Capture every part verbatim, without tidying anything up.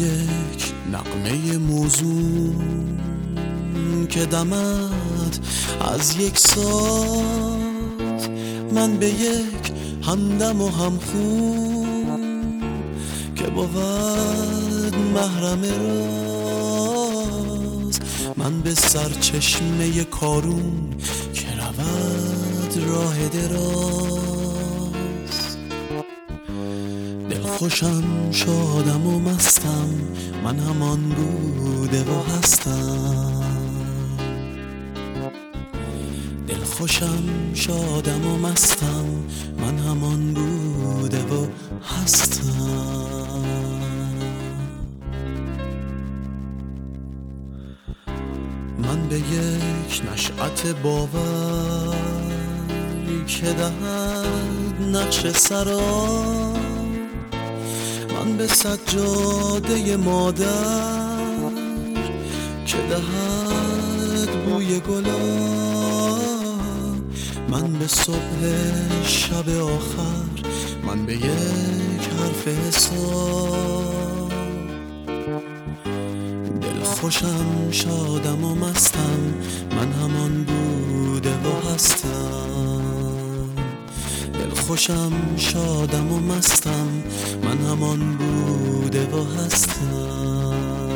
یک نغمه موزون که دمد از یک ساز، من به یک همدم و همخون که بود محرم راز، من به سرچشمه کارون که رود راه دراز. دلخوشم شادم و مستم، من همان بوده و هستم. دلخوشم شادم و مستم، من همان بوده و هستم. من به یک نشأت باوری که دهد نقش سرا، من به سجاده مادر که دهد بوی گلا، من به صبح شب آخر، من به یک حرف حساب. دلخوشم شادم و مستم، من همان بوده و هستم. دلخوشم شادم و مستم، من همان بوده و هستم.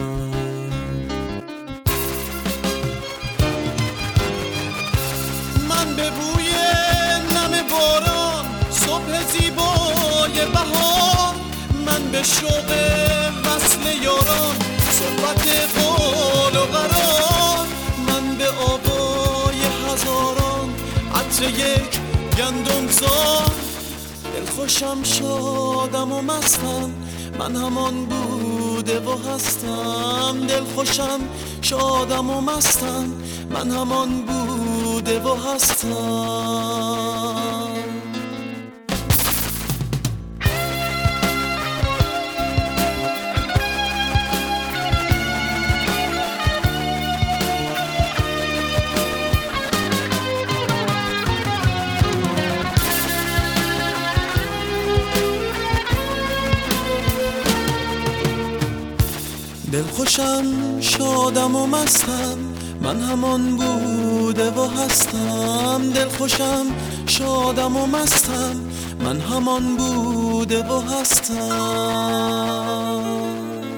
من به بوی نم باران، صبح زیبای بهار، من به شوق وصل یاران، صحبت قول و قرار، من به آوای هزاران، عطر یک گندم زار. دلخوشم شادم و مستم، من همان بوده و هستم. دلخوشم شادم و مستم، من همان بوده و هستم. دلخوشم شادم و مستم، من همان بوده و هستم. دلخوشم شادم و مستم، من همان بوده و هستم.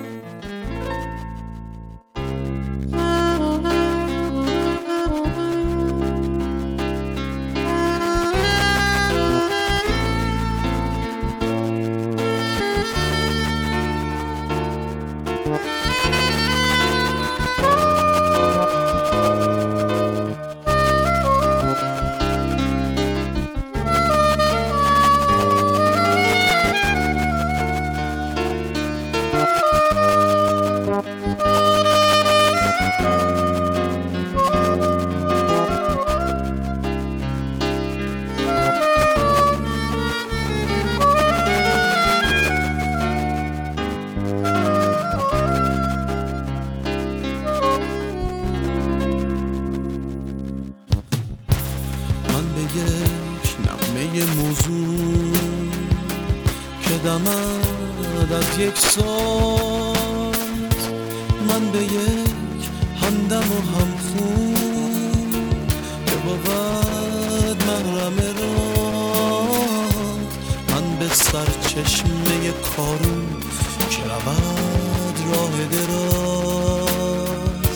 یک نغمه موزون که دمد از یک ساز، من به یک همدم و همخون که بود محرم راز، من به سرچشمه کارون که رود راه دراز.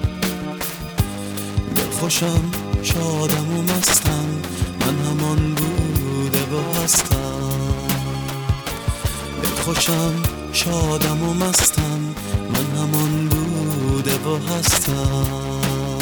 دلخوشم شادم و مستم، من همان بوده و هستم. دلخوشم شادم و مستم، من همان بوده و هستم.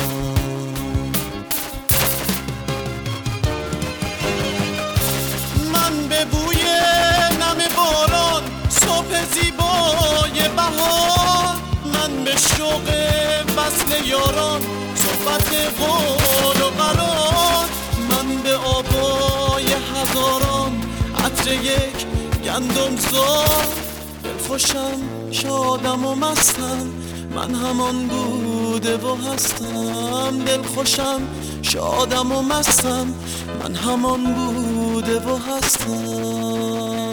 من به بوی نم باران، صبح زیبای بهار، من به شوق وصل یاران، صحبت قول و قرار، من به آبای هزاران، عطر یک گندم زار. دلخوشم شادم و مستم، من همان بوده و هستم. دلخوشم شادم و مستم، من همان بوده و هستم.